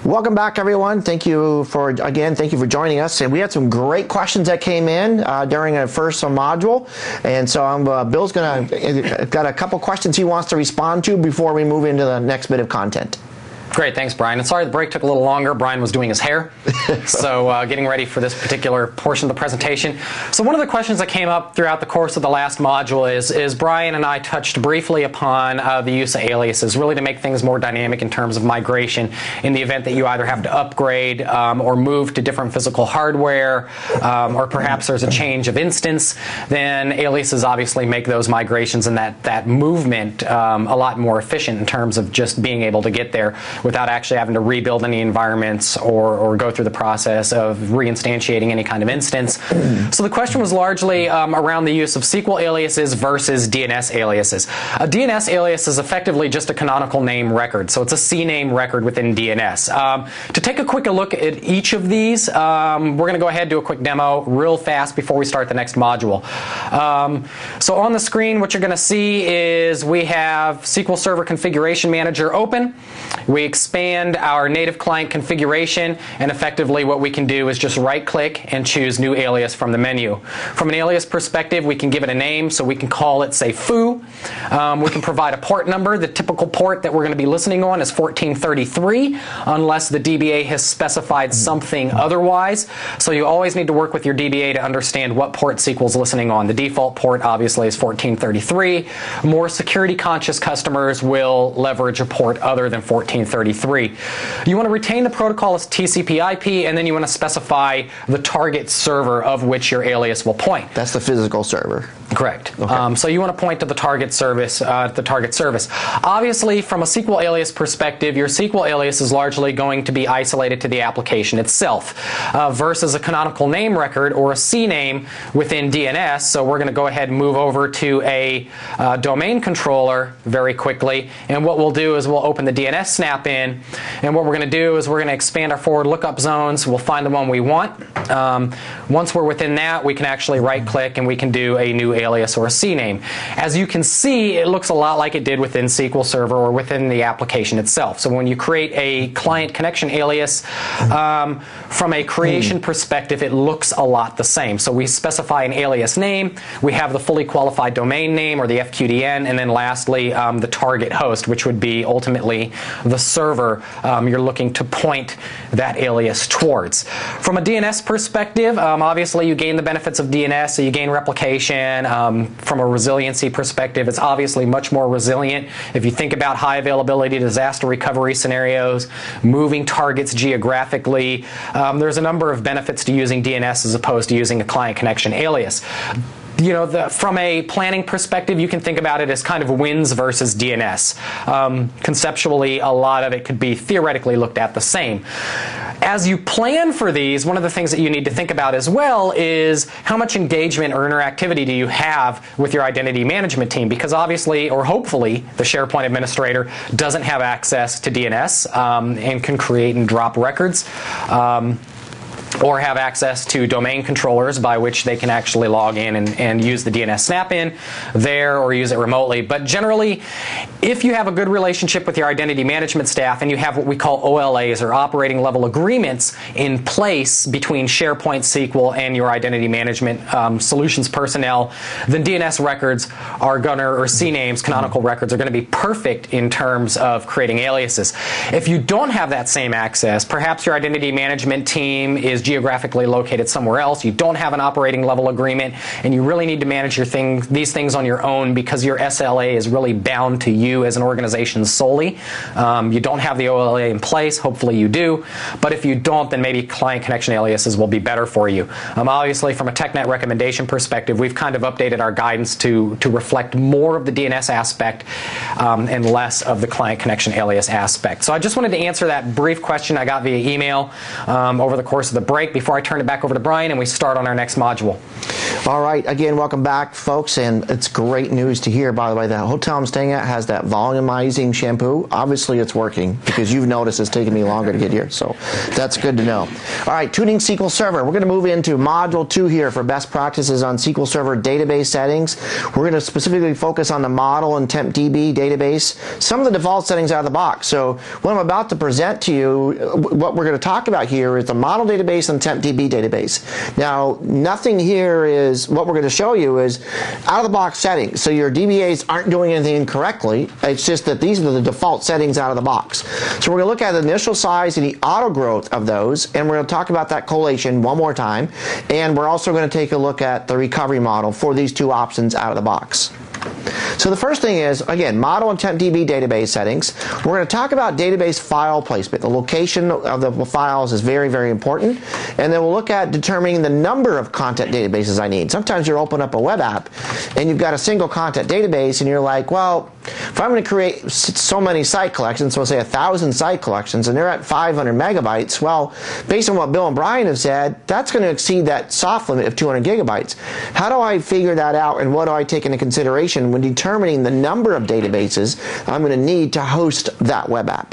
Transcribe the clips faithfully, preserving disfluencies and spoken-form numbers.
Welcome back, everyone. Thank you for, again, thank you for joining us. And we had some great questions that came in uh, during our first uh, module. And so um, uh, Bill's going to, got a couple questions he wants to respond to before we move into the next bit of content. Great, thanks, Brian. And sorry the break took a little longer. Brian was doing his hair, so uh, getting ready for this particular portion of the presentation. So one of the questions that came up throughout the course of the last module is, is Brian and I touched briefly upon uh, the use of aliases, really to make things more dynamic in terms of migration in the event that you either have to upgrade um, or move to different physical hardware, um, or perhaps there's a change of instance. Then aliases obviously make those migrations and that, that movement um, a lot more efficient in terms of just being able to get there without actually having to rebuild any environments or, or go through the process of reinstantiating any kind of instance. So the question was largely um, around the use of S Q L aliases versus D N S aliases. A D N S alias is effectively just a canonical name record, so it's a C name record within D N S. Um, to take a quick look at each of these, um, we're going to go ahead and do a quick demo real fast before we start the next module. Um, so on the screen, what you're going to see is we have S Q L Server Configuration Manager open. We expand our native client configuration, and effectively what we can do is just right click and choose new alias from the menu. From an alias perspective, we can give it a name, so we can call it, say, foo. Um, we can provide a port number. The typical port that we're going to be listening on is fourteen thirty-three, unless the D B A has specified something otherwise. So you always need to work with your D B A to understand what port S Q L is listening on. The default port obviously is fourteen thirty-three. More security conscious customers will leverage a port other than fourteen thirty-three. You want to retain the protocol as T C P I P, and then you want to specify the target server of which your alias will point. That's the physical server. Correct. Okay. Um, so you want to point to the target service, uh, the target service. Obviously, from a S Q L alias perspective, your S Q L alias is largely going to be isolated to the application itself, uh, versus a canonical name record or a C name within D N S. So we're going to go ahead and move over to a uh, domain controller very quickly, and what we'll do is we'll open the D N S snap in, and what we're going to do is we're going to expand our forward lookup zones. We'll find the one we want. Um, once we're within that, we can actually right click and we can do a new alias or a C name. As you can see, it looks a lot like it did within S Q L Server or within the application itself. So when you create a client connection alias, um, from a creation perspective, it looks a lot the same. So we specify an alias name, we have the fully qualified domain name or the F Q D N, and then lastly um, the target host, which would be ultimately the server um, you're looking to point that alias towards. From a D N S perspective, um, obviously you gain the benefits of D N S, so you gain replication. Um, from a resiliency perspective, it's obviously much more resilient. If you think about high availability disaster recovery scenarios, moving targets geographically, um, there's a number of benefits to using D N S as opposed to using a client connection alias. You know, the, from a planning perspective, you can think about it as kind of wins versus D N S. Um, conceptually, a lot of it could be theoretically looked at the same. As you plan for these, one of the things that you need to think about as well is how much engagement or interactivity do you have with your identity management team, because obviously, or hopefully, the SharePoint administrator doesn't have access to D N S um, and can create and drop records. Um, or have access to domain controllers by which they can actually log in and, and use the D N S snap-in there or use it remotely. But generally, if you have a good relationship with your identity management staff and you have what we call O L As or operating level agreements in place between SharePoint S Q L and your identity management um, solutions personnel, then D N S records are going to, or C names, canonical records, are going to be perfect in terms of creating aliases. If you don't have that same access, perhaps your identity management team is geographically located somewhere else, you don't have an operating level agreement, and you really need to manage your thing, these things on your own because your S L A is really bound to you as an organization solely. Um, you don't have the O L A in place, hopefully you do, but if you don't, then maybe client connection aliases will be better for you. Um, obviously, from a TechNet recommendation perspective, we've kind of updated our guidance to, to reflect more of the D N S aspect um, and less of the client connection alias aspect. So I just wanted to answer that brief question I got via email um, over the course of the break. break before I turn it back over to Brian and we start on our next module. All right, again, welcome back, folks, and it's great news to hear, by the way. The hotel I'm staying at has that volumizing shampoo. Obviously, it's working because you've noticed it's taking me longer to get here, so that's good to know. All right, tuning S Q L Server. We're going to move into Module two here for best practices on S Q L Server database settings. We're going to specifically focus on the model and temp D B database, some of the default settings out of the box. So what I'm about to present to you, what we're going to talk about here is the model database and temp D B database. Now, nothing here is what we're going to show you is out-of-the-box settings. So your D B As aren't doing anything incorrectly. It's just that these are the default settings out of the box. So we're going to look at the initial size and the auto growth of those, and we're going to talk about that collation one more time. And we're also going to take a look at the recovery model for these two options out of the box. So the first thing is, again, model and temp D B database settings. We're going to talk about database file placement. The location of the files is very, very important. And then we'll look at determining the number of content databases I need. Sometimes you open up a web app and you've got a single content database and you're like, well, if I'm going to create so many site collections, so say a thousand site collections, and they're at five hundred megabytes, well, based on what Bill and Brian have said, that's going to exceed that soft limit of two hundred gigabytes. How do I figure that out, and what do I take into consideration when determining the number of databases I'm going to need to host that web app?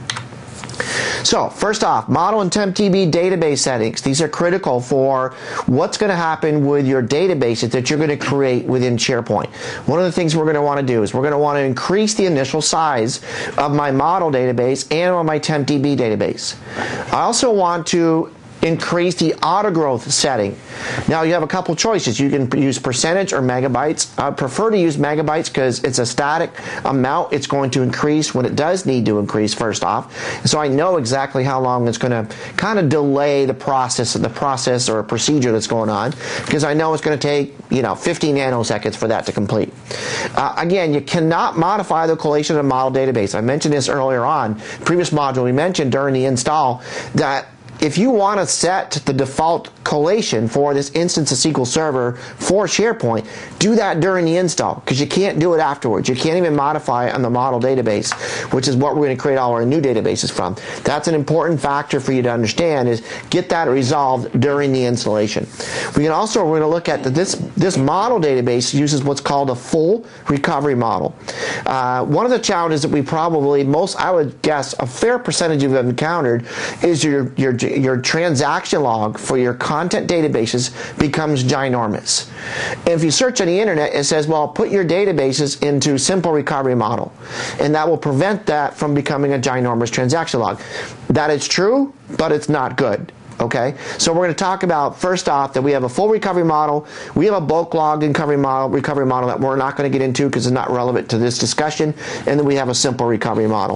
So, first off, model and temp D B database settings. These are critical for what's going to happen with your databases that you're going to create within SharePoint. One of the things we're going to want to do is we're going to want to increase the initial size of my model database and on my temp D B database. I also want to increase the auto growth setting. Now you have a couple choices. You can use percentage or megabytes. I prefer to use megabytes because it's a static amount. It's going to increase when it does need to increase, first off. So I know exactly how long it's going to kind of delay the process, the process or procedure that's going on, because I know it's going to take, you know, fifteen nanoseconds for that to complete. Uh, again, you cannot modify the collation of the model database. I mentioned this earlier on. Previous module we mentioned during the install that if you want to set the default collation for this instance of S Q L Server for SharePoint, do that during the install, because you can't do it afterwards. You can't even modify it on the model database, which is what we're going to create all our new databases from. That's an important factor for you to understand, is get that resolved during the installation. We can also, we're going to look at that this, this model database uses what's called a full recovery model. Uh, one of the challenges that we probably, most, I would guess, a fair percentage of have encountered is your, your your transaction log for your content databases becomes ginormous. And if you search on the internet, it says, well, put your databases into simple recovery model, and that will prevent that from becoming a ginormous transaction log. That is true, but it's not good. Okay, so we're going to talk about, first off, that we have a full recovery model. We have a bulk log recovery model, recovery model that we're not going to get into because it's not relevant to this discussion, and then we have a simple recovery model.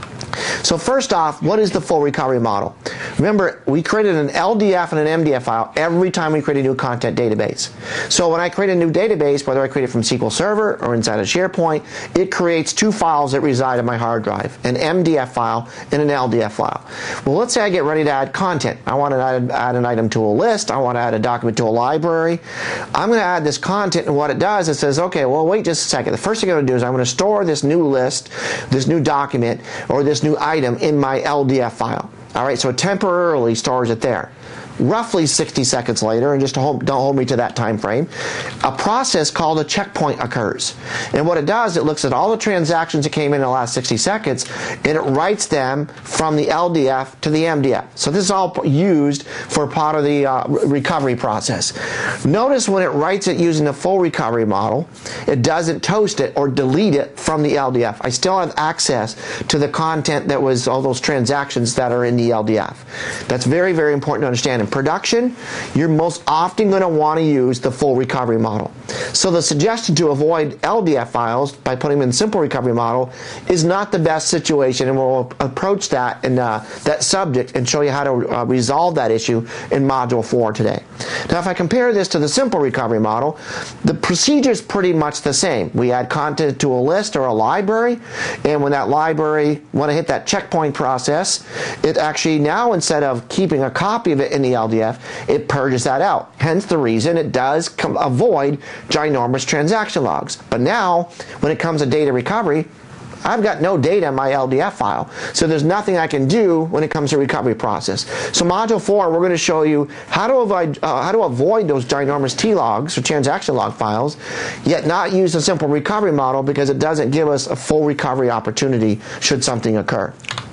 So first off, what is the full recovery model? Remember, we created an L D F and an M D F file every time we create a new content database. So when I create a new database, whether I create it from S Q L Server or inside of SharePoint, it creates two files that reside on my hard drive, an M D F file and an L D F file. Well, let's say I get ready to add content. I want to add, add an item to a list. I want to add a document to a library. I'm going to add this content, and what it does, it says, okay, well, wait just a second. The first thing I'm going to do is I'm going to store this new list, this new document, or this new item in my L D F file. All right, so it temporarily stores it there. Roughly sixty seconds later, and just to hold, don't hold me to that time frame, a process called a checkpoint occurs. And what it does, it looks at all the transactions that came in, in the last sixty seconds, and it writes them from the L D F to the M D F. So this is all used for part of the uh, recovery process. Notice when it writes it using the full recovery model, it doesn't toast it or delete it from the L D F. I still have access to the content that was all those transactions that are in the L D F. That's very, very important to understand. In production, you're most often going to want to use the full recovery model. So the suggestion to avoid L D F files by putting them in simple recovery model is not the best situation, and we'll approach that in uh, that subject and show you how to uh, resolve that issue in Module four today. Now, if I compare this to the simple recovery model, the procedure is pretty much the same. We add content to a list or a library, and when that library, when I hit that checkpoint process, it actually now, instead of keeping a copy of it in the L D F, it purges that out. Hence the reason it does come, avoid ginormous transaction logs. But now, when it comes to data recovery, I've got no data in my L D F file, so there's nothing I can do when it comes to recovery process. So module four, we're going to show you how to avoid uh, how to avoid those ginormous T logs or transaction log files, yet not use a simple recovery model because it doesn't give us a full recovery opportunity should something occur.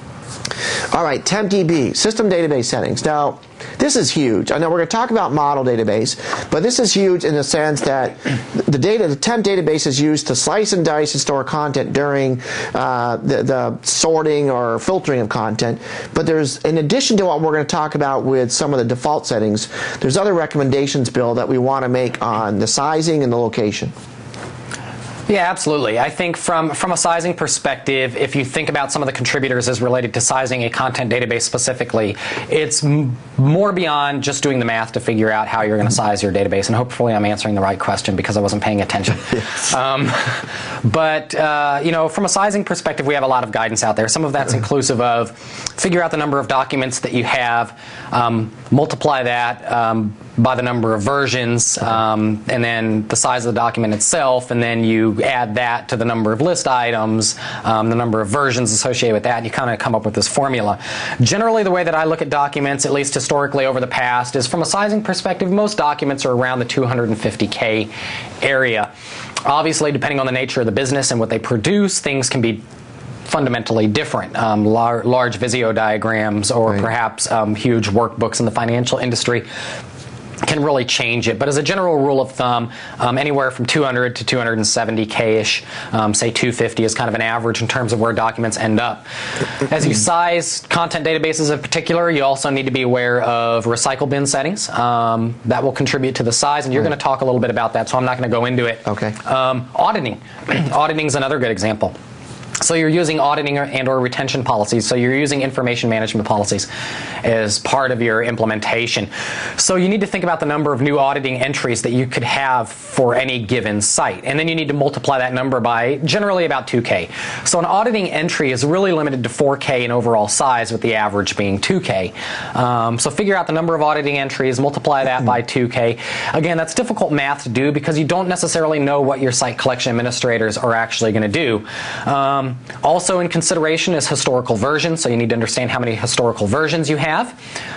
All right, TempDB, system database settings. Now, this is huge. I know we're going to talk about model database, but this is huge in the sense that the data, the temp database is used to slice and dice and store content during uh, the, the sorting or filtering of content. But there's, in addition to what we're going to talk about with some of the default settings, there's other recommendations, Bill, that we want to make on the sizing and the location. Yeah, absolutely. I think from, from a sizing perspective, if you think about some of the contributors as related to sizing a content database specifically, it's m more beyond just doing the math to figure out how you're going to size your database. And hopefully I'm answering the right question because I wasn't paying attention. Yes. Um, but, uh, you know, from a sizing perspective, we have a lot of guidance out there. Some of that's inclusive of figure out the number of documents that you have, um, multiply that um, by the number of versions, um, and then the size of the document itself, and then you add that to the number of list items, um, the number of versions associated with that, and you kind of come up with this formula. Generally, the way that I look at documents, at least historically over the past, is from a sizing perspective, most documents are around the two hundred fifty K area. Obviously, depending on the nature of the business and what they produce, things can be fundamentally different. Um, lar large Visio diagrams or right. perhaps um, huge workbooks in the financial industry can really change it. But as a general rule of thumb, um, anywhere from two hundred to two hundred seventy K-ish, um, say two fifty is kind of an average in terms of where documents end up. As you size content databases in particular, you also need to be aware of recycle bin settings. Um, that will contribute to the size, and you're right. going to talk a little bit about that, so I'm not going to go into it. Okay. Um, auditing. Auditing is another good example. So you're using auditing and or retention policies. So you're using information management policies as part of your implementation. So you need to think about the number of new auditing entries that you could have for any given site. And then you need to multiply that number by generally about two K. So an auditing entry is really limited to four K in overall size, with the average being two K. Um, so figure out the number of auditing entries, multiply that by two K. Again, that's difficult math to do because you don't necessarily know what your site collection administrators are actually going to do. Um, Also in consideration is historical versions, so you need to understand how many historical versions you have.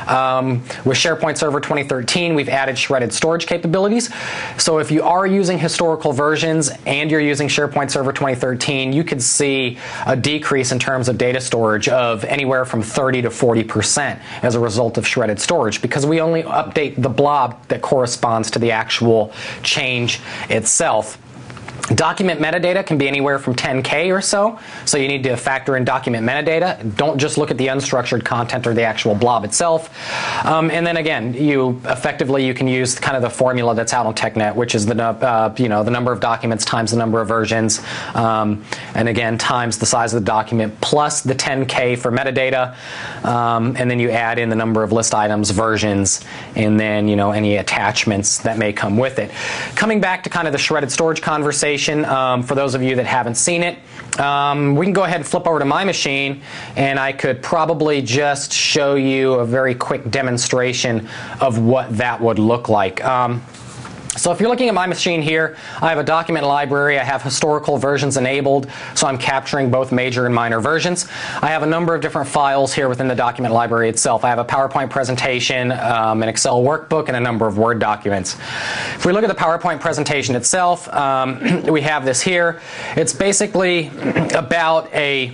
Um, with SharePoint Server twenty thirteen, we've added shredded storage capabilities. So if you are using historical versions and you're using SharePoint Server twenty thirteen, you could see a decrease in terms of data storage of anywhere from thirty to forty percent as a result of shredded storage, because we only update the blob that corresponds to the actual change itself. Document metadata can be anywhere from ten K or so, so you need to factor in document metadata. Don't just look at the unstructured content or the actual blob itself. Um, and then again, you effectively you can use kind of the formula that's out on TechNet, which is the uh, you know the number of documents times the number of versions, um, and again times the size of the document plus the ten K for metadata, um, and then you add in the number of list items, versions, and then you know any attachments that may come with it. Coming back to kind of the shredded storage conversation. Um, for those of you that haven't seen it, um, we can go ahead and flip over to my machine, and I could probably just show you a very quick demonstration of what that would look like. Um, So if you're looking at my machine here, I have a document library. I have historical versions enabled, so I'm capturing both major and minor versions. I have a number of different files here within the document library itself. I have a PowerPoint presentation, um, an Excel workbook, and a number of Word documents. If we look at the PowerPoint presentation itself, um, we have this here. It's basically about a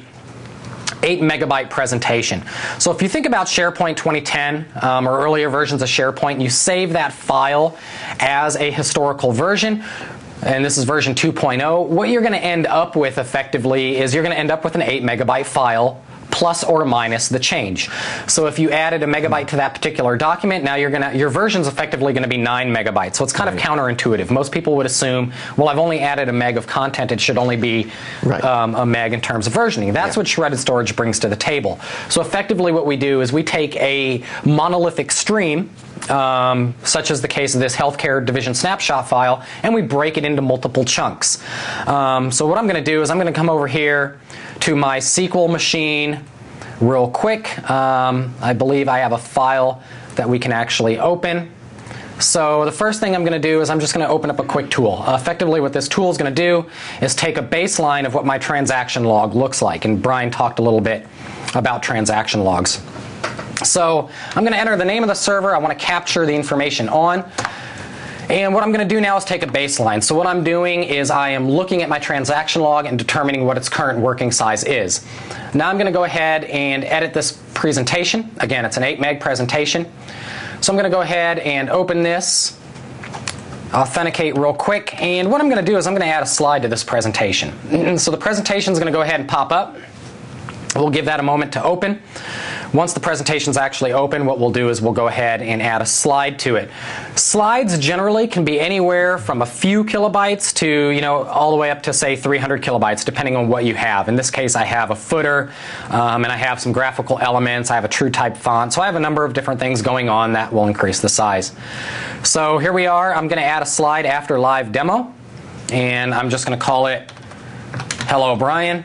eight megabyte presentation. So if you think about SharePoint twenty ten um, or earlier versions of SharePoint, you save that file as a historical version, and this is version two point oh. What you're going to end up with effectively is you're going to end up with an eight megabyte file plus or minus the change. So if you added a megabyte to that particular document, now you're gonna your version's effectively going to be nine megabytes. So it's kind right. of counterintuitive. Most people would assume, well, I've only added a meg of content, it should only be right. um, a meg in terms of versioning. That's yeah. what shredded storage brings to the table. So effectively what we do is we take a monolithic stream, um, such as the case of this healthcare division snapshot file, and we break it into multiple chunks. Um, so what I'm going to do is I'm going to come over here to my S Q L machine real quick. Um, I believe I have a file that we can actually open. So the first thing I'm going to do is I'm just going to open up a quick tool. Uh, effectively what this tool is going to do is take a baseline of what my transaction log looks like. And Brian talked a little bit about transaction logs. So I'm going to enter the name of the server I want to capture the information on. And what I'm going to do now is take a baseline. So what I'm doing is I am looking at my transaction log and determining what its current working size is. Now I'm going to go ahead and edit this presentation. Again, it's an eight meg presentation. So I'm going to go ahead and open this, authenticate real quick, and what I'm going to do is I'm going to add a slide to this presentation. And so the presentation is going to go ahead and pop up. We'll give that a moment to open. Once the presentation is actually open, what we'll do is we'll go ahead and add a slide to it. Slides generally can be anywhere from a few kilobytes to, you know, all the way up to, say, three hundred kilobytes, depending on what you have. In this case, I have a footer, um, and I have some graphical elements. I have a TrueType font. So I have a number of different things going on that will increase the size. So here we are. I'm going to add a slide after live demo, and I'm just going to call it Hello, Brian.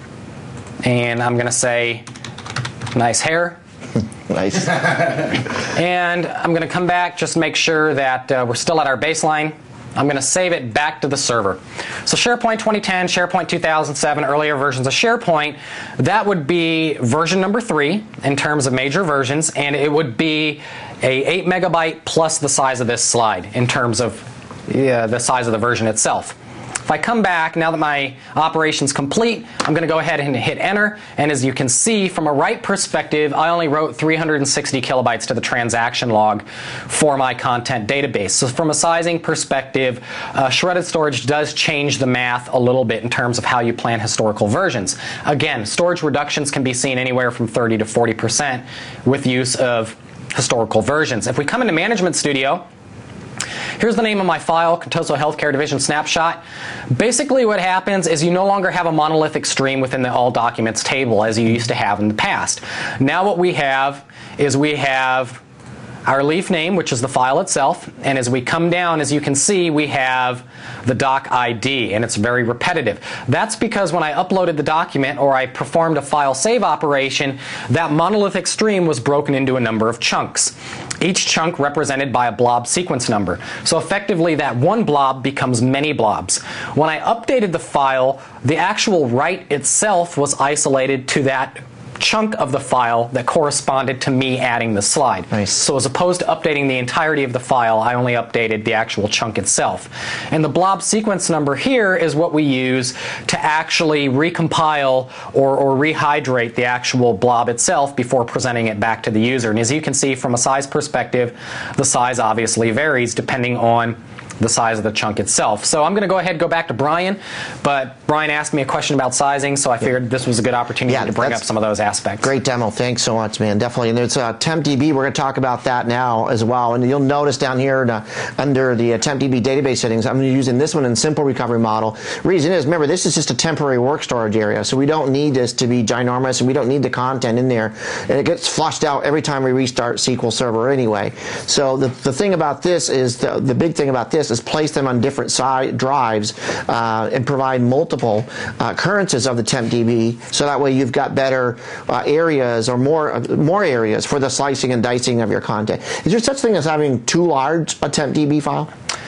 And I'm going to say, nice hair. Nice. And I'm going to come back, just make sure that uh, we're still at our baseline. I'm going to save it back to the server. So SharePoint twenty ten, SharePoint two thousand seven, earlier versions of SharePoint, that would be version number three in terms of major versions, and it would be a eight megabyte plus the size of this slide in terms of yeah, the size of the version itself. If I come back, now that my operation's complete, I'm going to go ahead and hit enter, and as you can see from a write perspective, I only wrote three hundred sixty kilobytes to the transaction log for my content database. So from a sizing perspective, uh, shredded storage does change the math a little bit in terms of how you plan historical versions. Again, storage reductions can be seen anywhere from thirty to forty percent with use of historical versions. If we come into Management Studio, here's the name of my file, Contoso Healthcare Division Snapshot. Basically what happens is you no longer have a monolithic stream within the All Documents table as you used to have in the past. Now what we have is we have our leaf name, which is the file itself, and as we come down, as you can see, we have the doc I D, and it's very repetitive. That's because when I uploaded the document or I performed a file save operation, that monolithic stream was broken into a number of chunks, each chunk represented by a blob sequence number. So effectively that one blob becomes many blobs. When I updated the file, the actual write itself was isolated to that chunk of the file that corresponded to me adding the slide. Nice. So as opposed to updating the entirety of the file, I only updated the actual chunk itself. And the blob sequence number here is what we use to actually recompile or, or rehydrate the actual blob itself before presenting it back to the user. And as you can see from a size perspective, the size obviously varies depending on the size of the chunk itself. So I'm going to go ahead and go back to Brian, but Brian asked me a question about sizing, so I figured this was a good opportunity yeah, to bring up some of those aspects. Great demo. Thanks so much, man. Definitely. And there's uh, TempDB. We're going to talk about that now as well. And you'll notice down here uh, under the uh, TempDB database settings, I'm using this one in simple recovery model. Reason is, remember, this is just a temporary work storage area, so we don't need this to be ginormous, and we don't need the content in there. And it gets flushed out every time we restart S Q L Server anyway. So the, the thing about this is, the, the big thing about this is place them on different side drives uh, and provide multiple uh, occurrences of the TempDB, so that way you've got better uh, areas or more uh, more areas for the slicing and dicing of your content. Is there such thing as having too large a TempDB file?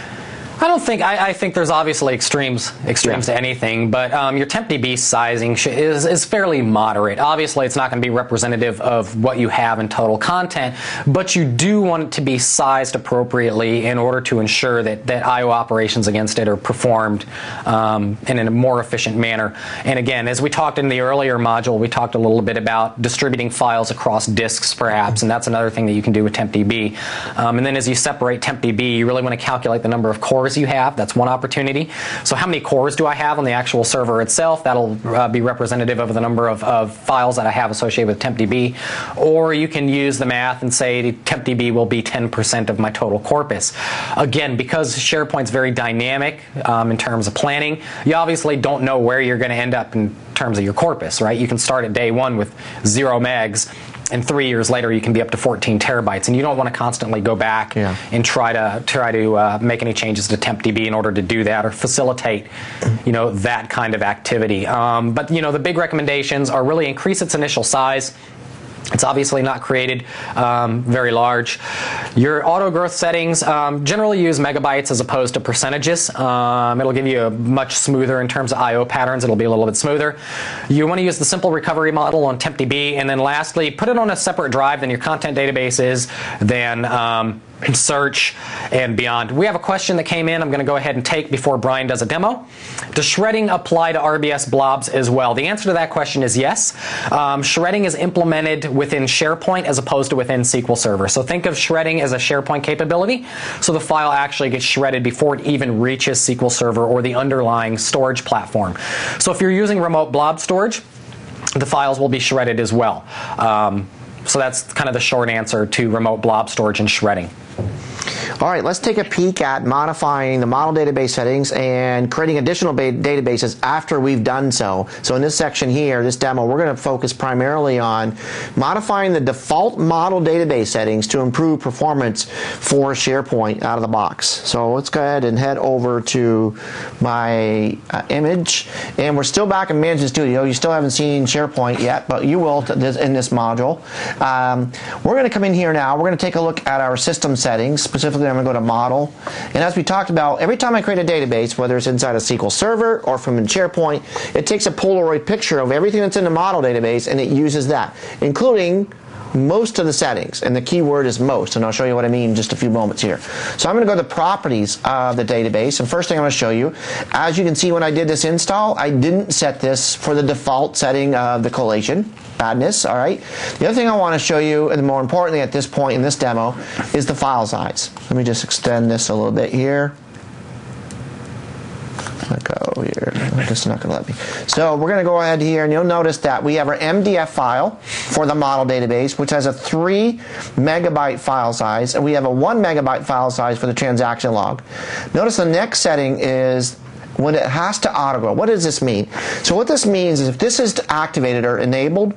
I don't think, I, I think there's obviously extremes extremes yeah. to anything, but um, your TempDB sizing sh is, is fairly moderate. Obviously, it's not going to be representative of what you have in total content, but you do want it to be sized appropriately in order to ensure that, that I O operations against it are performed um, in a more efficient manner. And again, as we talked in the earlier module, we talked a little bit about distributing files across disks, perhaps, and that's another thing that you can do with TempDB. Um, and then as you separate TempDB, you really want to calculate the number of cores you have. That's one opportunity. So how many cores do I have on the actual server itself? That'll uh, be representative of the number of, of files that I have associated with TempDB. Or you can use the math and say TempDB will be ten percent of my total corpus. Again, because SharePoint's very dynamic um, in terms of planning, you obviously don't know where you're going to end up in terms of your corpus, right? You can start at day one with zero megs, and three years later you can be up to fourteen terabytes, and you don't want to constantly go back yeah. and try to try to uh, make any changes to TempDB in order to do that or facilitate, you know, that kind of activity. Um, but you know, the big recommendations are really increase its initial size. It's obviously not created um, very large. Your auto growth settings um, generally use megabytes as opposed to percentages. Um, it'll give you a much smoother in terms of I O patterns. It'll be a little bit smoother. You want to use the simple recovery model on TempDB, and then lastly, put it on a separate drive than your content database is, than um, search and beyond. We have a question that came in I'm going to go ahead and take before Brian does a demo. Does shredding apply to R B S blobs as well? The answer to that question is yes. Um, shredding is implemented within SharePoint as opposed to within S Q L Server. So think of shredding as a SharePoint capability, so the file actually gets shredded before it even reaches S Q L Server or the underlying storage platform. So if you're using remote blob storage, the files will be shredded as well. Um, so that's kind of the short answer to remote blob storage and shredding. All right, let's take a peek at modifying the model database settings and creating additional databases after we've done so. So in this section here, this demo, we're going to focus primarily on modifying the default model database settings to improve performance for SharePoint out of the box. So let's go ahead and head over to my uh, image. And we're still back in Management Studio. You still haven't seen SharePoint yet, but you will in this module. Um, we're going to come in here now. We're going to take a look at our system settings. Specifically, I'm going to go to Model. And as we talked about, every time I create a database, whether it's inside a S Q L Server or from in SharePoint, it takes a Polaroid picture of everything that's in the model database, and it uses that, including most of the settings, and the keyword is most, and I'll show you what I mean in just a few moments here. So I'm going to go to the properties of the database, and first thing I'm going to show you, as you can see when I did this install, I didn't set this for the default setting of the collation. Badness, all right? The other thing I want to show you, and more importantly at this point in this demo, is the file size. Let me just extend this a little bit here. Let go here. This is not going to let me. So we're going to go ahead here, and you'll notice that we have our M D F file for the model database, which has a three megabyte file size, and we have a one megabyte file size for the transaction log. Notice the next setting is when it has to auto-grow. What does this mean? So what this means is if this is activated or enabled,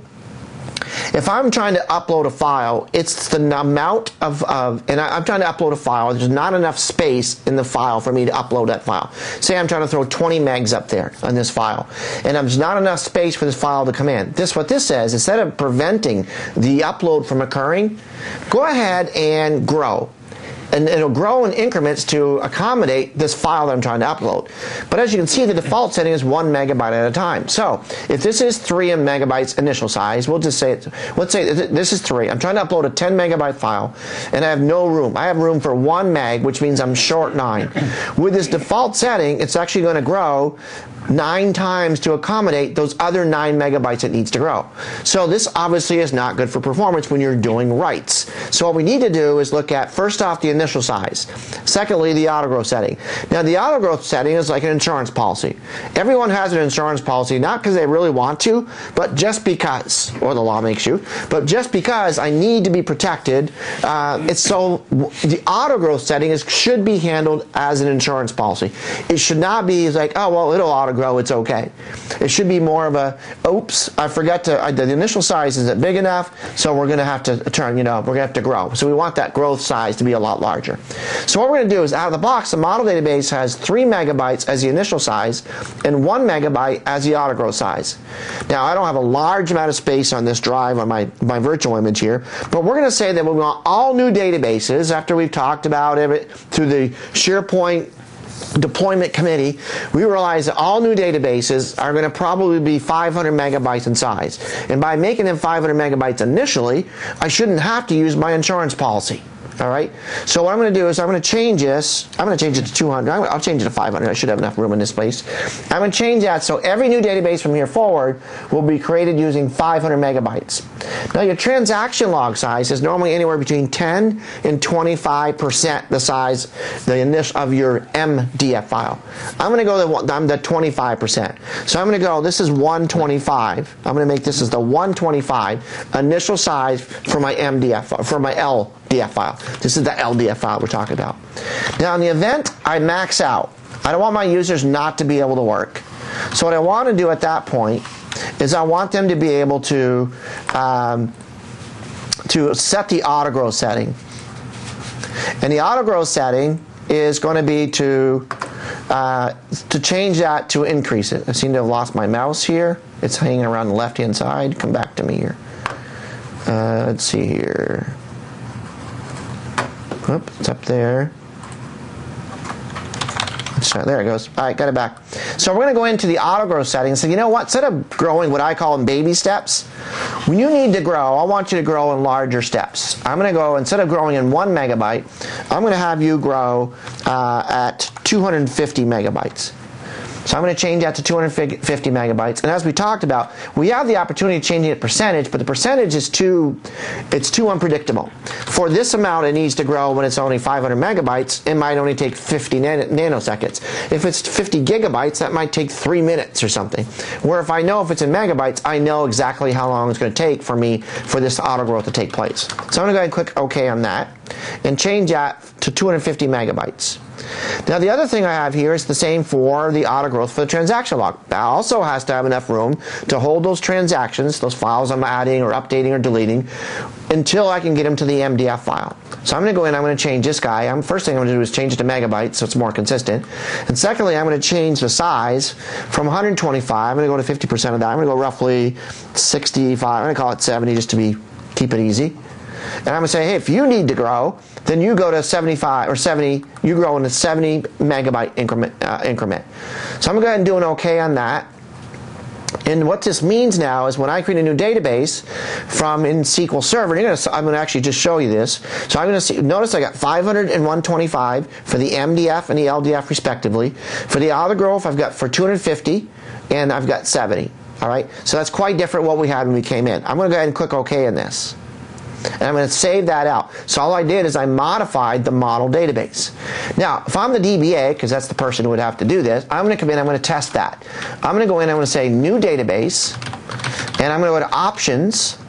if I'm trying to upload a file, it's the amount of, of and I, I'm trying to upload a file, there's not enough space in the file for me to upload that file. Say I'm trying to throw twenty megs up there on this file, and there's not enough space for this file to come in. This, what this says, instead of preventing the upload from occurring, go ahead and grow. And it'll grow in increments to accommodate this file that I'm trying to upload. But as you can see, the default setting is one megabyte at a time. So if this is three megabytes initial size, we'll just say, it, let's say this is three. I'm trying to upload a ten megabyte file, and I have no room. I have room for one meg, which means I'm short nine. With this default setting, it's actually going to grow nine times to accommodate those other nine megabytes it needs to grow. So this obviously is not good for performance when you're doing writes. So what we need to do is look at, first off, the initial size. Secondly, the auto-growth setting. Now, the auto-growth setting is like an insurance policy. Everyone has an insurance policy, not because they really want to, but just because, or the law makes you, but just because I need to be protected. Uh, it's so the auto-growth setting is, should be handled as an insurance policy. It should not be like, oh, well, it'll auto-grow. Grow, it's okay. It should be more of a, oops, I forgot to, I, the initial size isn't big enough, so we're going to have to turn, you know, we're going to have to grow. So we want that growth size to be a lot larger. So what we're going to do is, out of the box, the model database has three megabytes as the initial size and one megabyte as the auto growth size. Now, I don't have a large amount of space on this drive on my, my virtual image here, but we're going to say that we want all new databases, after we've talked about it through the SharePoint deployment committee, we realize that all new databases are going to probably be five hundred megabytes in size. And by making them five hundred megabytes initially, I shouldn't have to use my insurance policy. All right. So what I'm going to do is I'm going to change this. I'm going to change it to two hundred. I'll change it to five hundred. I should have enough room in this place. I'm going to change that so every new database from here forward will be created using five hundred megabytes. Now, your transaction log size is normally anywhere between ten and twenty-five percent the size the initial of your M D F file. I'm going to go to I'm the twenty-five percent. So I'm going to go, this is one twenty-five. I'm going to make this as the one twenty-five initial size for my M D F, for my L D F file. This is the L D F file we're talking about. Now, in the event I max out, I don't want my users not to be able to work. So what I want to do at that point is I want them to be able to um, to set the auto growth setting. And the auto growth setting is going to be to uh, to change that to increase it. I seem to have lost my mouse here. It's hanging around the left hand side. Come back to me here. Uh, let's see here. Oop, it's up there. There it goes. All right, got it back. So we're going to go into the auto growth settings. So you know what? Instead of growing what I call in baby steps, when you need to grow, I want you to grow in larger steps. I'm going to go, instead of growing in one megabyte, I'm going to have you grow uh, at two hundred fifty megabytes. So I'm going to change that to two hundred fifty megabytes. And as we talked about, we have the opportunity to change it percentage, but the percentage is too, it's too unpredictable. For this amount it needs to grow when it's only five hundred megabytes, it might only take fifty nan nanoseconds. If it's fifty gigabytes, that might take three minutes or something. Where if I know if it's in megabytes, I know exactly how long it's going to take for me for this auto growth to take place. So I'm going to go ahead and click OK on that and change that to two hundred fifty megabytes. Now the other thing I have here is the same for the auto growth for the transaction log. That also has to have enough room to hold those transactions, those files I'm adding or updating or deleting, until I can get them to the M D F file. So I'm going to go in, I'm going to change this guy. I'm, first thing I'm going to do is change it to megabytes so it's more consistent. And secondly, I'm going to change the size from one hundred twenty-five. I'm going to go to fifty percent of that. I'm going to go roughly sixty-five. I'm going to call it seventy just to be keep it easy. And I'm going to say, hey, if you need to grow, then you go to seventy-five or seventy, you grow in a seventy megabyte increment. Uh, increment. So I'm going to go ahead and do an OK on that. And what this means now is when I create a new database from in S Q L Server, you're gonna, I'm going to actually just show you this. So I'm going to see, notice I got five hundred and one twenty-five for the M D F and the L D F respectively. For the auto growth, I've got for two hundred fifty and I've got seventy. All right, so that's quite different what we had when we came in. I'm going to go ahead and click OK on this. And I'm going to save that out. So all I did is I modified the model database. Now, if I'm the D B A, because that's the person who would have to do this, I'm going to come in, I'm going to test that. I'm going to go in, I'm going to say New Database, and I'm going to go to Options.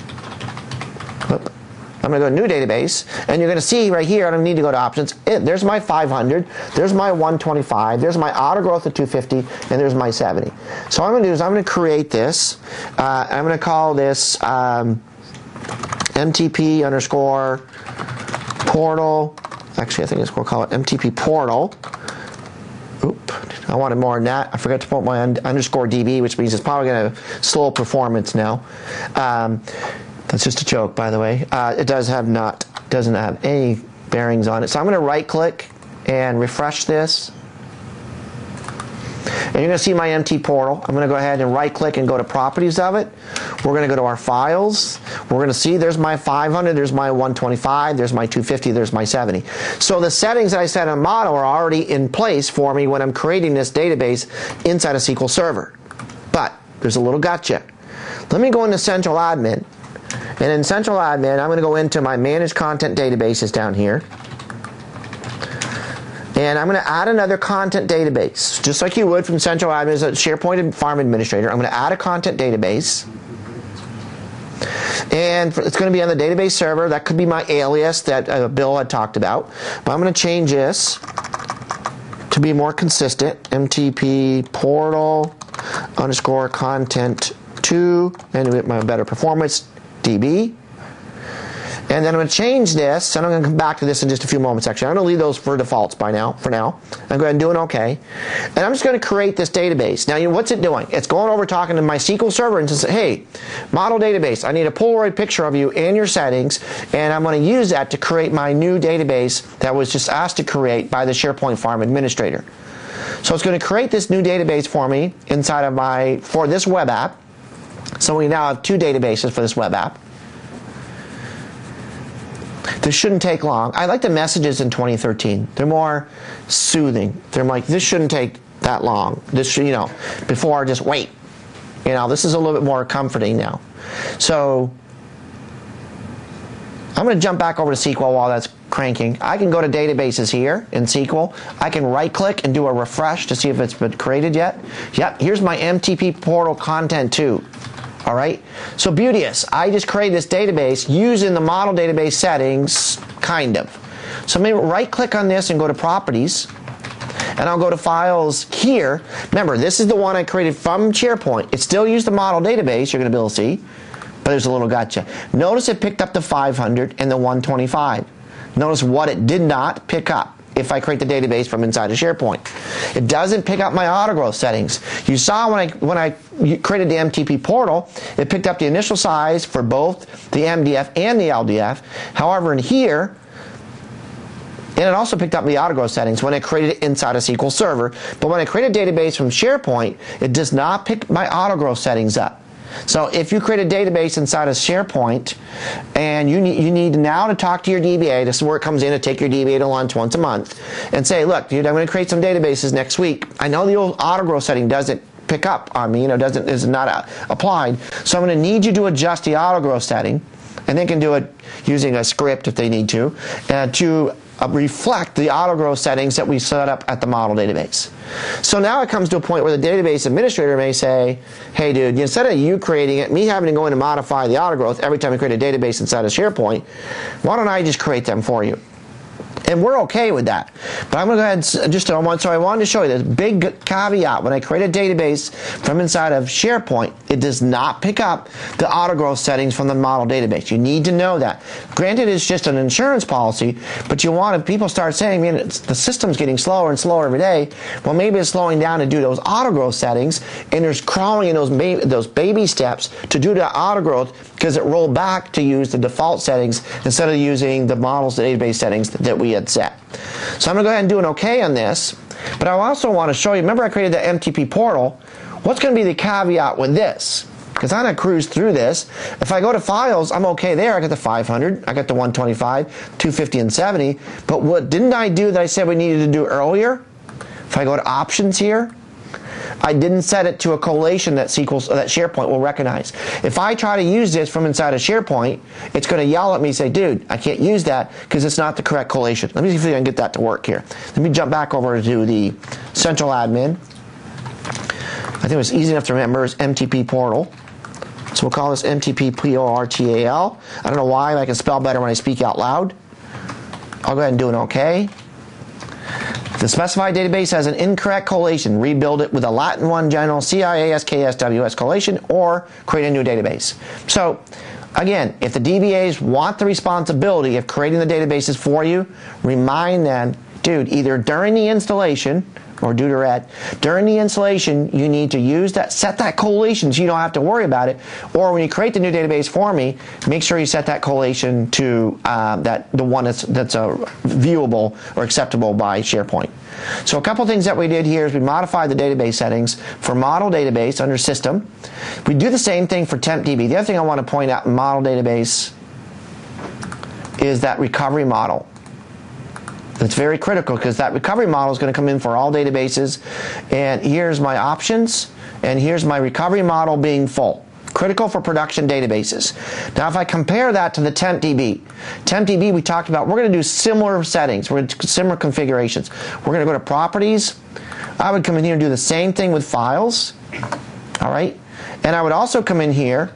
Oop. I'm going to go to New Database, and you're going to see right here, I don't need to go to Options. It, there's my five hundred, there's my one twenty-five, there's my auto growth at two fifty, and there's my seventy. So what I'm going to do is I'm going to create this. Uh, I'm going to call this... Um, M T P underscore portal. Actually, I think it's we'll call it M T P portal. Oop, I wanted more than that. I forgot to put my un underscore D B, which means it's probably going to slow performance now. Um, that's just a joke, by the way. Uh, it does have not doesn't have any bearings on it. So I'm going to right click and refresh this. And you're going to see my M T portal. I'm going to go ahead and right click and go to properties of it. We're going to go to our files. We're going to see there's my five hundred, there's my one twenty-five, there's my two fifty, there's my seventy. So the settings that I set on model are already in place for me when I'm creating this database inside a S Q L Server. But there's a little gotcha. Let me go into Central Admin. And in Central Admin, I'm going to go into my Manage Content Databases down here. And I'm going to add another content database, just like you would from Central Admin as a SharePoint Farm Administrator. I'm going to add a content database. And it's going to be on the database server. That could be my alias that uh, Bill had talked about. But I'm going to change this to be more consistent. M T P portal underscore content two, and with my better performance, D B. And then I'm going to change this, and I'm going to come back to this in just a few moments, actually. I'm going to leave those for defaults by now, for now. I'm going to do an OK. And I'm just going to create this database. Now, you know, what's it doing? It's going over talking to my S Q L Server and says, hey, model database, I need a Polaroid picture of you and your settings, and I'm going to use that to create my new database that was just asked to create by the SharePoint Farm Administrator. So it's going to create this new database for me inside of my, for this web app. So we now have two databases for this web app. This shouldn't take long. I like the messages in twenty thirteen. They're more soothing. They're like, this shouldn't take that long. This should, you know, before just wait. You know, this is a little bit more comforting now. So I'm going to jump back over to S Q L while that's cranking. I can go to databases here in S Q L. I can right click and do a refresh to see if it's been created yet. Yep, here's my M T P portal content two. All right, so Beauteous, I just created this database using the model database settings, kind of. So maybe right click on this and go to properties, and I'll go to files here. Remember, this is the one I created from SharePoint. It still used the model database, you're going to be able to see, but there's a little gotcha. Notice it picked up the five hundred and the one twenty-five. Notice what it did not pick up. if I create the database from inside of SharePoint. It doesn't pick up my autogrowth settings. You saw when I when I created the M T P portal, it picked up the initial size for both the M D F and the L D F. However, in here, and it also picked up the autogrowth settings when I created it inside a S Q L Server. But when I create a database from SharePoint, it does not pick my autogrowth settings up. So if you create a database inside of SharePoint and you need, you need now to talk to your D B A, this is where it comes in to take your D B A to lunch once a month, and say, look, dude, I'm going to create some databases next week. I know the old autogrowth setting doesn't pick up on me, you know, doesn't is not uh, applied. So I'm going to need you to adjust the autogrowth setting, and they can do it using a script if they need to, uh, to Uh, reflect the autogrowth settings that we set up at the model database. So now it comes to a point where the database administrator may say, hey dude, instead of you creating it, me having to go in and modify the autogrowth every time you create a database inside of SharePoint, why don't I just create them for you? And we're okay with that. But I'm going to go ahead and just, so I wanted to show you this big caveat. When I create a database from inside of SharePoint, it does not pick up the autogrowth settings from the model database. You need to know that. Granted, it's just an insurance policy, but you want, if people start saying, man, it's, the system's getting slower and slower every day, well, maybe it's slowing down to do those autogrowth settings, and there's crawling in those, ba those baby steps to do the autogrowth because it rolled back to use the default settings instead of using the model's database settings that we had set. So I'm going to go ahead and do an OK on this, but I also want to show you, remember I created the M T P portal, what's going to be the caveat with this? Because I'm going to cruise through this. If I go to files, I'm okay there. I got the five hundred, I got the one twenty-five, two fifty, and seventy, but what didn't I do that I said we needed to do earlier? If I go to options here, I didn't set it to a collation that S Q L, that SharePoint will recognize. If I try to use this from inside of SharePoint, it's going to yell at me and say, dude, I can't use that because it's not the correct collation. Let me see if I can get that to work here. Let me jump back over to the central admin. I think it was easy enough to remember. It's M T P portal. So we'll call this M T P P O R T A L. I don't know why, but I can spell better when I speak out loud. I'll go ahead and do an OK. The specified database has an incorrect collation. Rebuild it with a Latin one general C I A S K S W S collation or create a new database. So again, if the D B As want the responsibility of creating the databases for you, remind them, dude, either during the installation or due to red, during the installation, you need to use that, set that collation so you don't have to worry about it. Or when you create the new database for me, make sure you set that collation to uh, that the one that's that's uh, viewable or acceptable by SharePoint. So a couple things that we did here is we modified the database settings for model database under system. We do the same thing for TempDB. The other thing I want to point out in model database is that recovery model. It's very critical because that recovery model is going to come in for all databases, and here's my options, and here's my recovery model being full. Critical for production databases. Now if I compare that to the TempDB, TempDB we talked about, we're going to do similar settings, we're going to do similar configurations. We're going to go to properties. I would come in here and do the same thing with files, all right? And I would also come in here.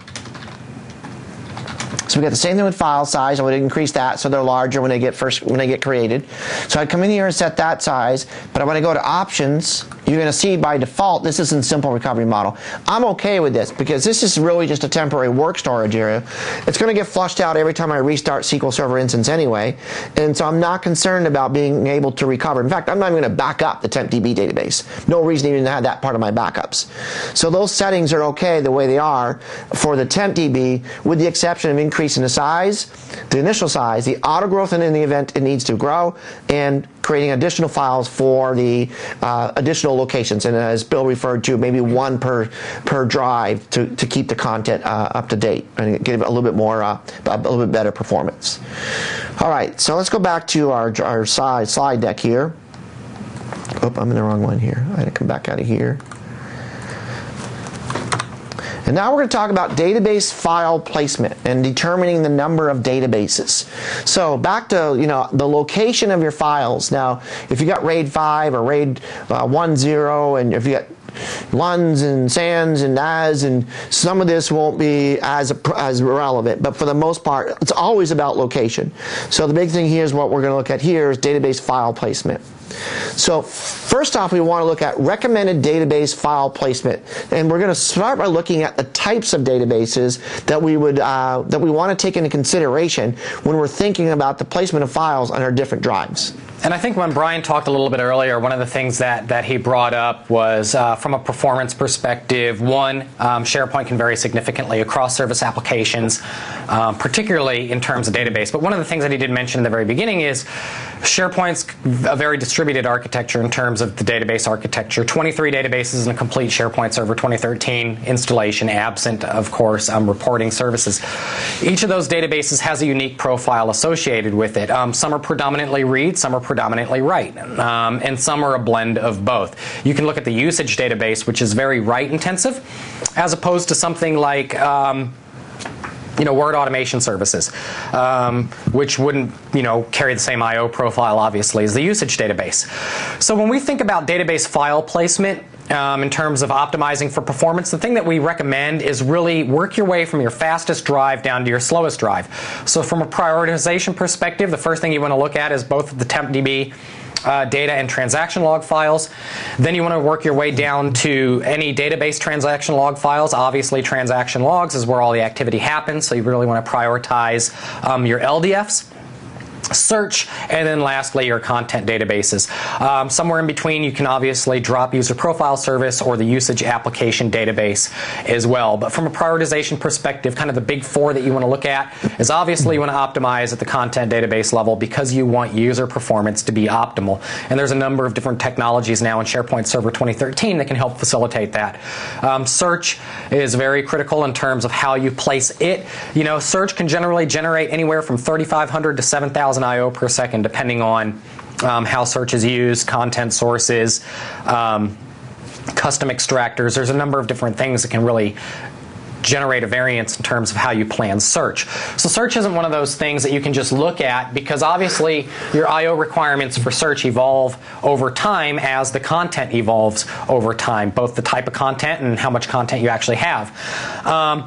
So we got the same thing with file size. I would increase that so they're larger when they get first when they get created. So I'd come in here and set that size. But when I go to options, you're going to see by default this is in simple recovery model. I'm okay with this because this is really just a temporary work storage area. It's going to get flushed out every time I restart S Q L Server instance anyway, and so I'm not concerned about being able to recover. In fact, I'm not even going to back up the TempDB database. No reason even to have that part of my backups. So those settings are okay the way they are for the TempDB, with the exception of increasing the size, the initial size, the auto growth, and in the event it needs to grow, and creating additional files for the uh, additional locations. And as Bill referred to, maybe one per per drive to, to keep the content uh, up to date and give it a little bit more, uh, a little bit better performance. All right, so let's go back to our, our slide, slide deck here. Oh, I'm in the wrong one here. I had to come back out of here. And now we're going to talk about database file placement and determining the number of databases. So back to, you know, the location of your files. Now, if you got RAID five or RAID uh, one zero, and if you got Luns and Sans and N A S, and some of this won't be as as relevant, but for the most part, it's always about location. So the big thing here is what we're going to look at here is database file placement. So first off, we want to look at recommended database file placement, and we're going to start by looking at the types of databases that we would uh, that we want to take into consideration when we're thinking about the placement of files on our different drives. And I think when Brian talked a little bit earlier, one of the things that, that he brought up was uh, from a performance perspective, one, um, SharePoint can vary significantly across service applications, um, particularly in terms of database. But one of the things that he did mention in the very beginning is SharePoint's a very distributed architecture in terms of the database architecture. twenty-three databases in a complete SharePoint Server twenty thirteen installation, absent, of course, um, reporting services. Each of those databases has a unique profile associated with it. Um, some are predominantly read, some are predominantly write, um, and some are a blend of both. You can look at the usage database, which is very write intensive, as opposed to something like um, you know, word automation services, um, which wouldn't, you know, carry the same I O profile, obviously, as the usage database. So when we think about database file placement, um, in terms of optimizing for performance, the thing that we recommend is really work your way from your fastest drive down to your slowest drive. So from a prioritization perspective, the first thing you want to look at is both the TempDB Uh, data and transaction log files. Then you want to work your way down to any database transaction log files. Obviously, transaction logs is where all the activity happens, so you really want to prioritize um, your L D Fs. Search, and then lastly your content databases. Um, somewhere in between you can obviously drop user profile service or the usage application database as well. But from a prioritization perspective, kind of the big four that you want to look at is obviously you want to optimize at the content database level because you want user performance to be optimal. And there's a number of different technologies now in SharePoint Server twenty thirteen that can help facilitate that. Um, search is very critical in terms of how you place it. You know, search can generally generate anywhere from thirty-five hundred to seven thousand I O per second, depending on um, how search is used, content sources, um, custom extractors. There's a number of different things that can really generate a variance in terms of how you plan search. So search isn't one of those things that you can just look at because obviously your I O requirements for search evolve over time as the content evolves over time, both the type of content and how much content you actually have. Um,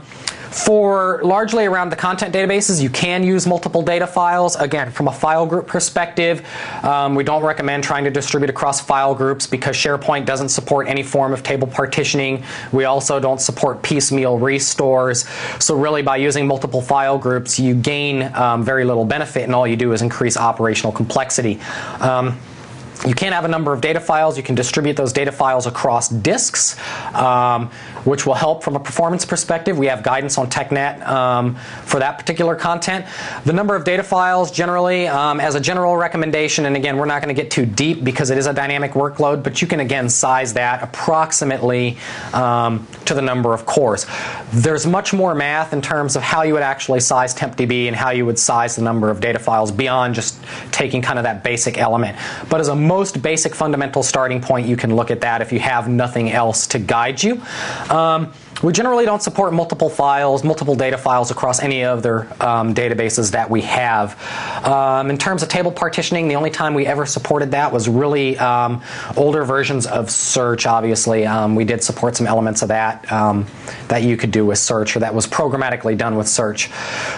For largely around the content databases, you can use multiple data files. Again, from a file group perspective, um, we don't recommend trying to distribute across file groups because SharePoint doesn't support any form of table partitioning. We also don't support piecemeal restores. So really by using multiple file groups, you gain um, very little benefit, and all you do is increase operational complexity. Um, You can have a number of data files. You can distribute those data files across disks, um, which will help from a performance perspective. We have guidance on TechNet um, for that particular content. The number of data files generally, um, as a general recommendation, and again, we're not going to get too deep because it is a dynamic workload, but you can again size that approximately um, to the number of cores. There's much more math in terms of how you would actually size TempDB and how you would size the number of data files beyond just taking kind of that basic element. But as a most basic fundamental starting point, you can look at that if you have nothing else to guide you. Um, we generally don't support multiple files, multiple data files across any other um, databases that we have. Um, in terms of table partitioning, the only time we ever supported that was really um, older versions of Search, obviously. Um, we did support some elements of that um, that you could do with Search, or that was programmatically done with Search.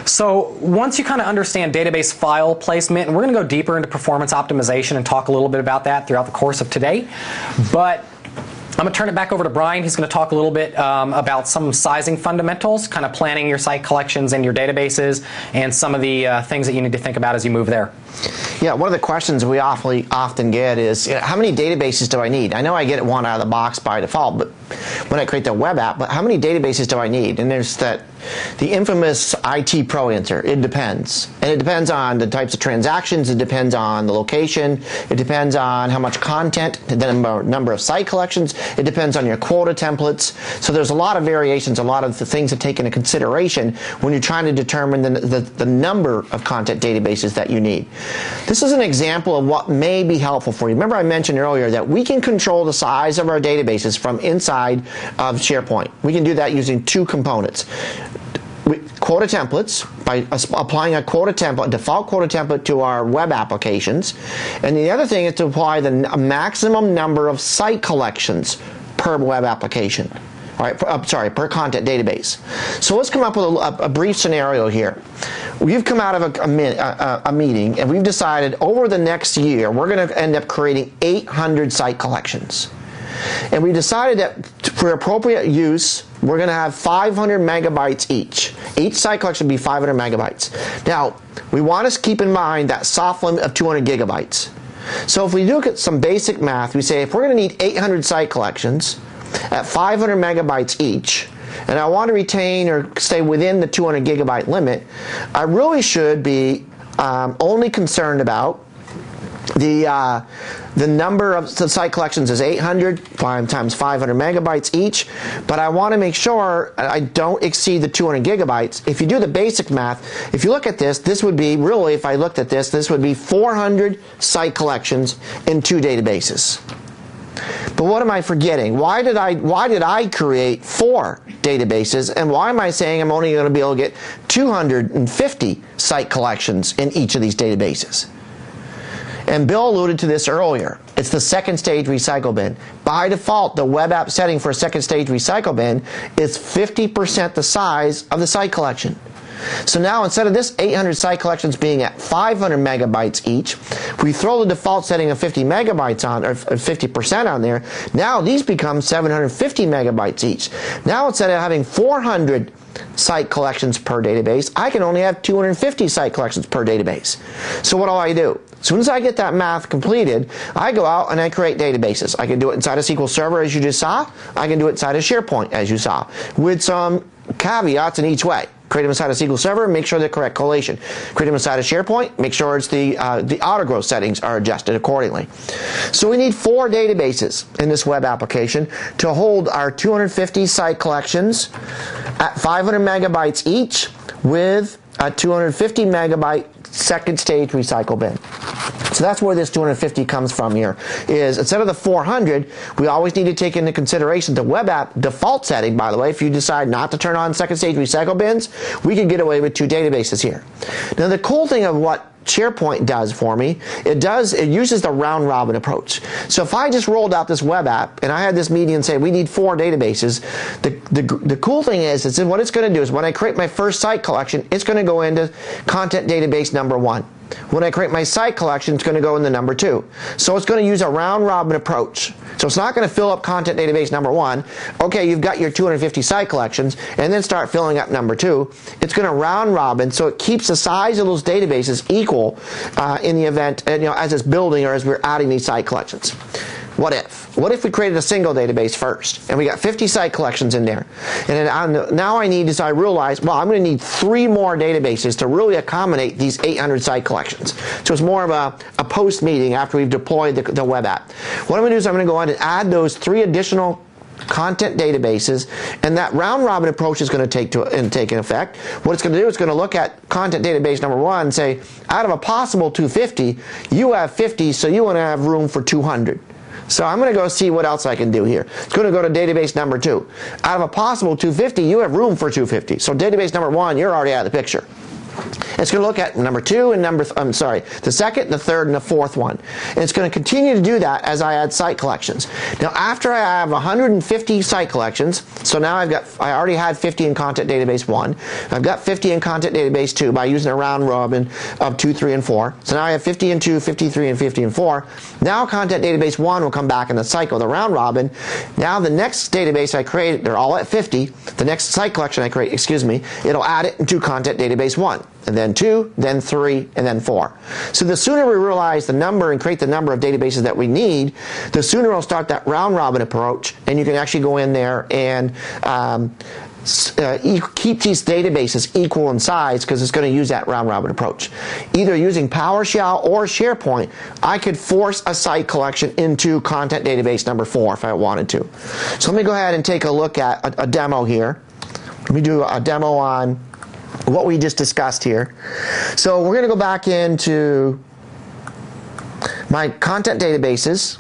So once you kind of understand database file placement, and we're going to go deeper into performance optimization and talk a little bit about that throughout the course of today, but I'm going to turn it back over to Brian. He's going to talk a little bit um, about some sizing fundamentals, kind of planning your site collections and your databases, and some of the uh, things that you need to think about as you move there. Yeah, one of the questions we awfully often get is, you know, how many databases do I need? I know I get one out of the box by default, but when I create the web app, but how many databases do I need? And there's that, the infamous I T pro answer, it depends. And it depends on the types of transactions, it depends on the location, it depends on how much content, the number, number of site collections, it depends on your quota templates. So there's a lot of variations, a lot of the things to take into consideration when you're trying to determine the, the, the number of content databases that you need. This is an example of what may be helpful for you. Remember I mentioned earlier that we can control the size of our databases from inside of SharePoint. We can do that using two components. Quota templates, by applying a quota template, a default quota template to our web applications. And the other thing is to apply the maximum number of site collections per web application. All right, per, uh, sorry, per content database. So let's come up with a, a brief scenario here. we've come out of a, a, a, a meeting and we've decided over the next year we're going to end up creating eight hundred site collections. And we decided that for appropriate use, we're going to have five hundred megabytes each. Each site collection will be five hundred megabytes. Now, we want to keep in mind that soft limit of two hundred gigabytes. So if we look at some basic math, we say if we're going to need eight hundred site collections at five hundred megabytes each, and I want to retain or stay within the two hundred gigabyte limit, I really should be um, only concerned about the uh, the number of the site collections is eight hundred times five hundred megabytes each, but I want to make sure I don't exceed the two hundred gigabytes. If you do the basic math, if you look at this, this would be really, if I looked at this, this would be four hundred site collections in two databases. But what am I forgetting? Why did I why did I create four databases, and why am I saying I'm only going to be able to get two hundred fifty site collections in each of these databases? And Bill alluded to this earlier. It's the second stage recycle bin. By default, the web app setting for a second stage recycle bin is fifty percent the size of the site collection. So now instead of this eight hundred site collections being at five hundred megabytes each, we throw the default setting of fifty megabytes on, or fifty percent on there. Now these become seven hundred fifty megabytes each. Now instead of having four hundred site collections per database, I can only have two hundred fifty site collections per database. So what do I do? As soon as I get that math completed, I go out and I create databases. I can do it inside a S Q L Server, as you just saw. I can do it inside of SharePoint, as you saw, with some caveats in each way. Create them inside a S Q L Server, make sure they're correct collation. Create them inside of SharePoint, make sure it's the uh, the auto-growth settings are adjusted accordingly. So we need four databases in this web application to hold our two hundred fifty site collections at five hundred megabytes each with a two hundred fifty megabyte second stage recycle bin. So that's where this two hundred fifty comes from here, is instead of the four hundred, we always need to take into consideration the web app default setting, by the way. If you decide not to turn on second stage recycle bins, we can get away with two databases here. Now the cool thing of what SharePoint does for me, it does, it uses the round robin approach. So if I just rolled out this web app and I had this meeting and say we need four databases, the, the, the cool thing is, is what it's going to do is when I create my first site collection, it's going to go into content database number one. When I create my site collection, it's going to go in the number two. So it's going to use a round robin approach. So it's not going to fill up content database number one. Okay, you've got your two hundred fifty site collections, and then start filling up number two. It's going to round robin, so it keeps the size of those databases equal uh, in the event, you know, as it's building or as we're adding these site collections. What if? What if we created a single database first, and we got fifty site collections in there? And then I'm, now I need to, I realize, well, I'm going to need three more databases to really accommodate these eight hundred site collections. So it's more of a, a post-meeting after we've deployed the, the web app. What I'm going to do is I'm going to go on and add those three additional content databases, and that round robin approach is going to take to and take in effect. What it's going to do is going to look at content database number one and say, out of a possible two hundred fifty, you have fifty, so you want to have room for two hundred. So I'm going to go see what else I can do here. It's going to go to database number two. Out of a possible two hundred fifty, you have room for two hundred fifty. So database number one, you're already out of the picture. It's going to look at number two and number, th I'm sorry, the second, the third, and the fourth one. And it's going to continue to do that as I add site collections. Now, after I have one hundred fifty site collections, so now I've got, I already had fifty in content database one. I've got fifty in content database two by using a round robin of two, three, and four. So now I have fifty and two, fifty-three, and fifty and four. Now content database one will come back in the cycle, the round robin. Now the next database I create, they're all at fifty. The next site collection I create, excuse me, it'll add it into content database one. And then two, then three, and then four. So the sooner we realize the number and create the number of databases that we need, the sooner we'll start that round robin approach, and you can actually go in there and um, uh, e keep these databases equal in size, because it's going to use that round robin approach. Either using PowerShell or SharePoint, I could force a site collection into content database number four if I wanted to. So let me go ahead and take a look at a, a demo here. Let me do a demo on what we just discussed here. So we're going to go back into my content databases.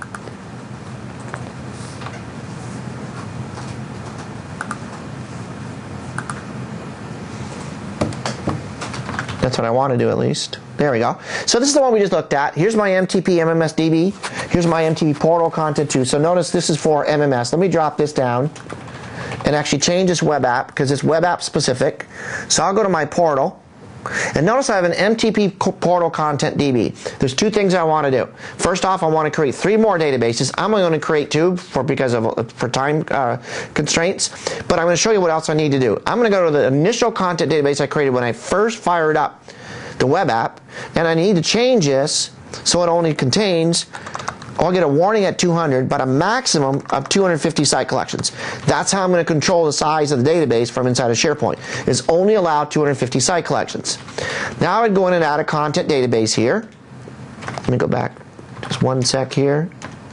That's what I want to do, at least. There we go. So this is the one we just looked at. Here's my M T P M M S D B. Here's my M T P portal content too. So notice this is for M M S. Let me drop this down and actually change this web app, because it's web app specific. So I'll go to my portal, And notice I have an M T P Portal Content D B. There's two things I want to do. First off, I want to create three more databases. I'm only going to create two for because of for time uh, constraints, but I'm going to show you what else I need to do. I'm going to go to the initial content database I created when I first fired up the web app, and I need to change this so it only contains, I'll get a warning at two hundred, but a maximum of two hundred fifty site collections. That's how I'm going to control the size of the database from inside of SharePoint. It's only allowed two hundred fifty site collections. Now I'd go in and add a content database here. Let me go back just one sec here.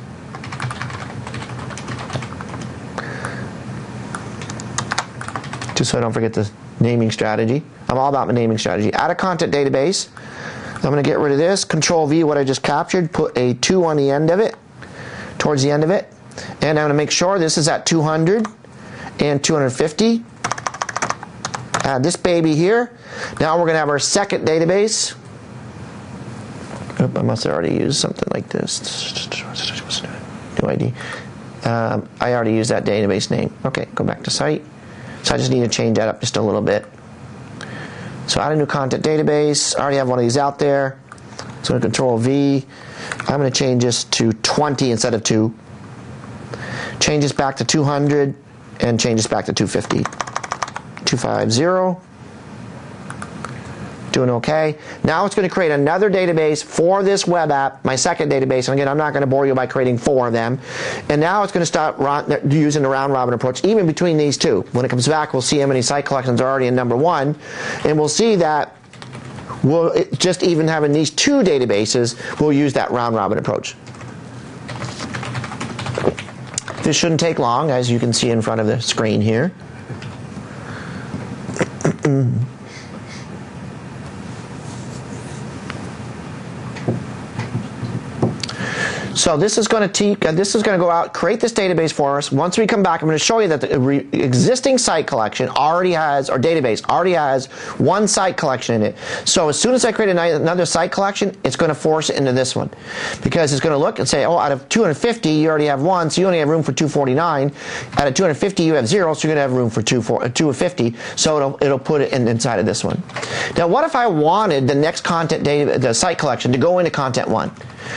Just so I don't forget the naming strategy. I'm all about my naming strategy. Add a content database. I'm going to get rid of this, Control V, what I just captured, put a two on the end of it, towards the end of it, and I'm going to make sure this is at two hundred and two hundred fifty. Add this baby here. Now we're going to have our second database. Oop, I must have already used something like this. New I D. Um, I already used that database name. Okay, go back to site. So I just need to change that up just a little bit. So add a new content database. I already have one of these out there. So I'm going to Control V. I'm going to change this to twenty instead of two. Change this back to two hundred and change this back to two fifty. two fifty. Doing okay. Now it's going to create another database for this web app, my second database. And again, I'm not going to bore you by creating four of them. And now it's going to start using the round robin approach, even between these two. When it comes back, we'll see how many site collections are already in number one. And we'll see that we'll, it, just even having these two databases, we'll use that round robin approach. This shouldn't take long, as you can see in front of the screen here. So this is going to take, uh, this is going to go out, create this database for us. Once we come back, I'm going to show you that the re existing site collection already has, or database already has, one site collection in it. So as soon as I create another site collection, it's going to force it into this one, because it's going to look and say, oh, out of two hundred fifty, you already have one, so you only have room for two forty-nine. Out of two hundred fifty, you have zero, so you're going to have room for two fifty. So it'll it'll put it in, inside of this one. Now, what if I wanted the next content data, the site collection, to go into content one?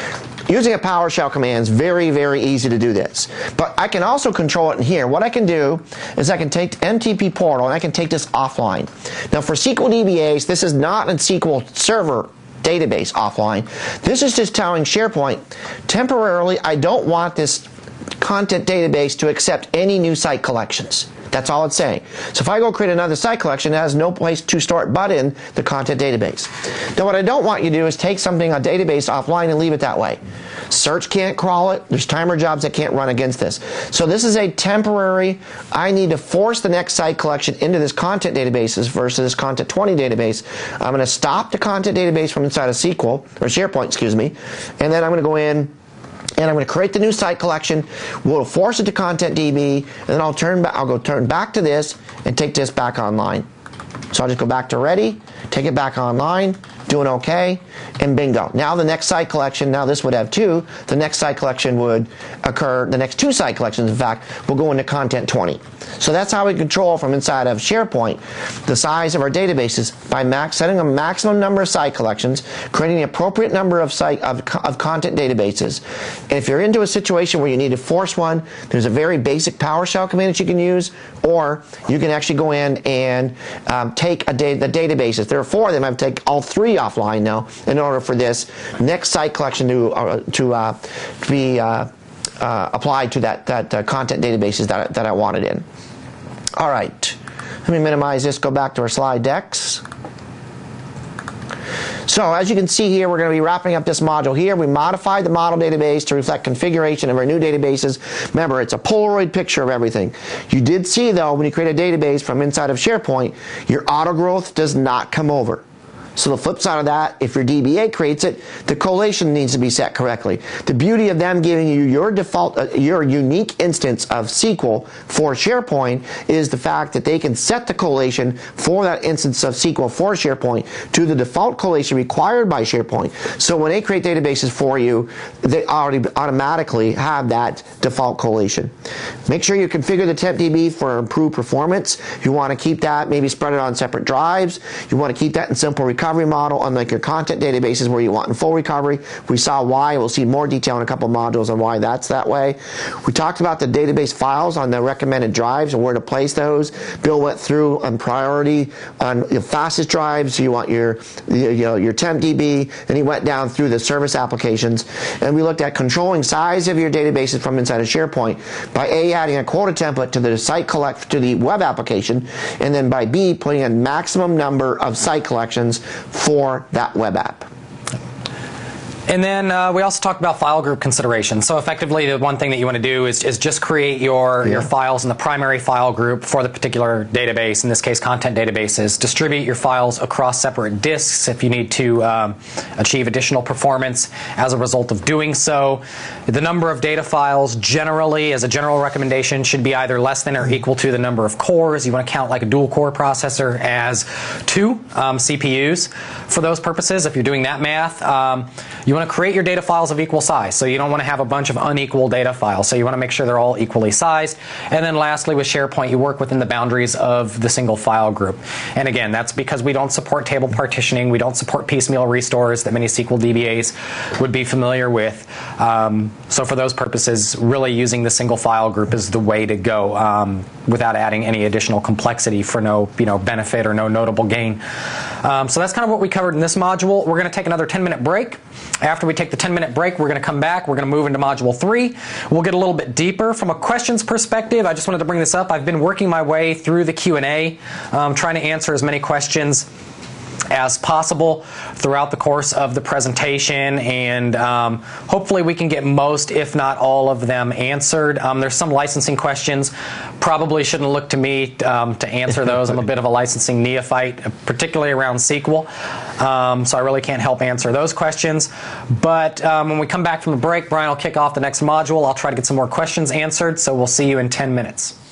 Using a PowerShell command is very, very easy to do this. But I can also control it in here. What I can do is I can take M T P Portal and I can take this offline. Now for S Q L D B As, this is not a S Q L Server database offline. This is just telling SharePoint, temporarily, I don't want this content database to accept any new site collections. That's all it's saying. So if I go create another site collection, it has no place to store it but in the content database. Now what I don't want you to do is take something, a database offline, and leave it that way. Search can't crawl it. There's timer jobs that can't run against this. So this is a temporary, I need to force the next site collection into this content database versus this content twenty database. I'm going to stop the content database from inside of S Q L, or SharePoint, excuse me, and then I'm going to go in and I'm going to create the new site collection. We'll force it to Content D B, and then I'll turn back. I'll go turn back to this and take this back online. So I'll just go back to ready, take it back online, doing okay, and bingo. Now the next site collection, now this would have two, the next site collection would occur, the next two site collections, in fact, will go into Content twenty. So that's how we control from inside of SharePoint the size of our databases by max, setting a maximum number of site collections, creating the appropriate number of site of, of content databases. And if you're into a situation where you need to force one, there's a very basic PowerShell command that you can use, or you can actually go in and um, take a da the databases. There are four of them. I have to take all three offline now in order for this next site collection to uh, to uh, be uh, uh, applied to that that uh, content databases that that I wanted in. All right, let me minimize this. Go back to our slide decks. So as you can see here, we're going to be wrapping up this module here. We modified the model database to reflect configuration of our new databases. Remember, it's a Polaroid picture of everything. You did see, though, when you create a database from inside of SharePoint, your auto growth does not come over. So the flip side of that, if your D B A creates it, the collation needs to be set correctly. The beauty of them giving you your default, uh, your unique instance of S Q L for SharePoint is the fact that they can set the collation for that instance of S Q L for SharePoint to the default collation required by SharePoint. So when they create databases for you, they already automatically have that default collation. Make sure you configure the TempDB for improved performance. If you want to keep that, maybe spread it on separate drives. You want to keep that in simple recovery model, unlike your content databases where you want in full recovery. We saw why. We'll see more detail in a couple modules on why that's that way. We talked about the database files on the recommended drives and where to place those. Bill went through on priority on the fastest drives. So you want your, you know, your TempDB, and he went down through the service applications. And we looked at controlling size of your databases from inside of SharePoint by A, adding a quota template to the site collect to the web application, and then by B, putting a maximum number of site collections for that web app. And then uh, we also talked about file group consideration. So effectively, the one thing that you want to do is, is just create your, yeah. your files in the primary file group for the particular database, in this case content databases. Distribute your files across separate disks if you need to um, achieve additional performance as a result of doing so. The number of data files generally, as a general recommendation, should be either less than or equal to the number of cores. You want to count like a dual core processor as two um, C P Us for those purposes. If you're doing that math, um, you want to create your data files of equal size. So you don't want to have a bunch of unequal data files. So you want to make sure they're all equally sized. And then lastly, with SharePoint, you work within the boundaries of the single file group. And again, that's because we don't support table partitioning. We don't support piecemeal restores that many S Q L D B As would be familiar with. Um, so for those purposes, really using the single file group is the way to go um, without adding any additional complexity for no you know, benefit or no notable gain. Um, so that's kind of what we covered in this module. We're going to take another ten minute break. After we take the ten minute break, we're going to come back. We're going to move into Module three. We'll get a little bit deeper. From a questions perspective, I just wanted to bring this up. I've been working my way through the Q and A, um, trying to answer as many questions as possible throughout the course of the presentation, and um, hopefully we can get most, if not all of them answered. Um, there's some licensing questions. Probably shouldn't look to me um, to answer those. I'm a bit of a licensing neophyte, particularly around S Q L, um, so I really can't help answer those questions. But um, when we come back from the break, Brian will kick off the next module. I'll try to get some more questions answered, so we'll see you in ten minutes.